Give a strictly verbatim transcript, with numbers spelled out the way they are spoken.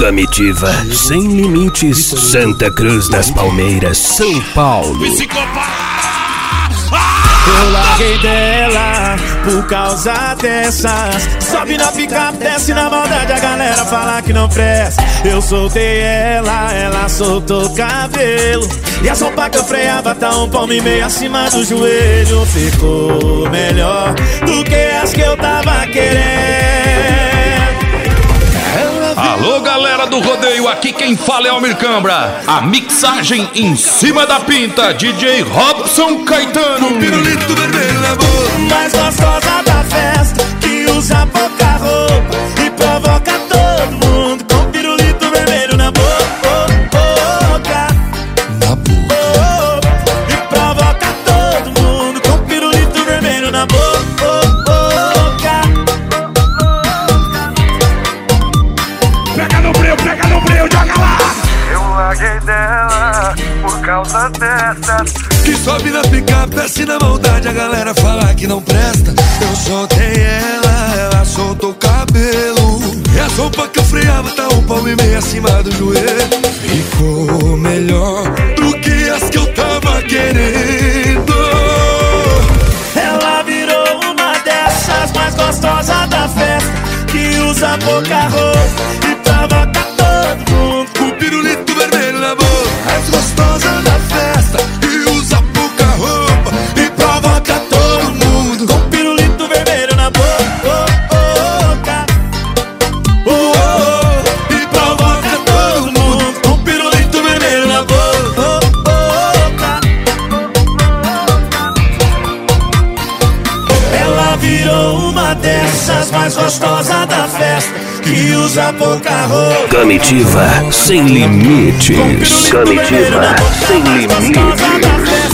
Comitiva sem limites, Santa Cruz das Palmeiras, São Paulo. Eu larguei dela por causa dessas. Sobe na picape, desce na maldade, a galera fala que não presta. Eu soltei ela, ela soltou o cabelo, e a sopa que eu freava tá um palmo e meio acima do joelho. Ficou melhor do que as que eu tava querendo. Alô, galera do rodeio, aqui quem fala é Almir Cambra. A mixagem em cima da pinta, D J Robson Caetano. Um pirulito vermelho na boca, mais gostosa da festa, que usa pouca roupa e provoca todo mundo com pirulito vermelho na boca. na boca. E provoca todo mundo com pirulito vermelho na boca. Pega no breu, pega no breu, joga lá. Eu larguei dela por causa dessas. Que sobe na picape, desce na maldade, a galera fala que não presta. Eu soltei ela, ela soltou o cabelo, e a sopa que eu freava tá um palmo e meio acima do joelho. Ficou melhor do que as que eu tava querendo. Ela virou uma dessas mais gostosas da festa, que usa pouca roupa e provoca todo mundo com pirulito vermelho na boca, mais gostosa da festa, que usa pouca roupa e provoca todo mundo com pirulito vermelho na boca. Oh, oh, oh. E provoca todo mundo com pirulito vermelho na boca. Ela virou uma dessas mais gostosas da festa, que usa pouca roupa. Comitiva sem limites, Comitiva sem limites.